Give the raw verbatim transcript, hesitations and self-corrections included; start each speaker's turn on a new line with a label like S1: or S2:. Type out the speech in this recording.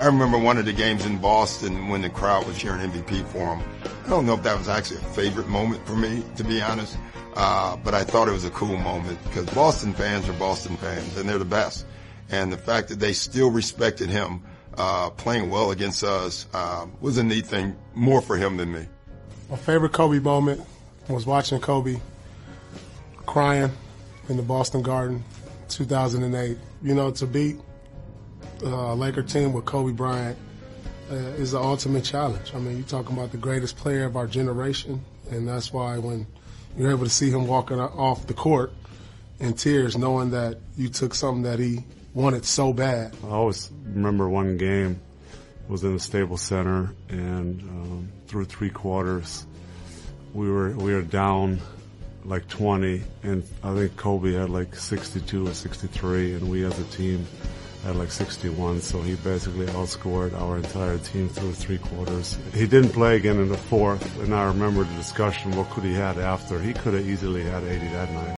S1: remember one of the games in Boston when the crowd was cheering M V P for him. I don't know if that was actually a favorite moment for me, to be honest, uh, but I thought it was a cool moment because Boston fans are Boston fans, and they're the best. And the fact that they still respected him uh, playing well against us uh, was a neat thing, more for him than me.
S2: My favorite Kobe moment was watching Kobe crying in the Boston Garden, two thousand eight. You know, to beat a Laker team with Kobe Bryant uh, is the ultimate challenge. I mean, you're talking about the greatest player of our generation, and that's why when you're able to see him walking off the court in tears, knowing that you took something that he wanted so bad.
S3: I always remember one game was in the Staples Center, and um, through three quarters, we were we were down like twenty, and I think Kobe had like sixty-two or sixty-three, and we as a team had like sixty-one, so he basically outscored our entire team through three quarters. He didn't play again in the fourth, and I remember the discussion, what could he had after? He could have easily had eighty that night.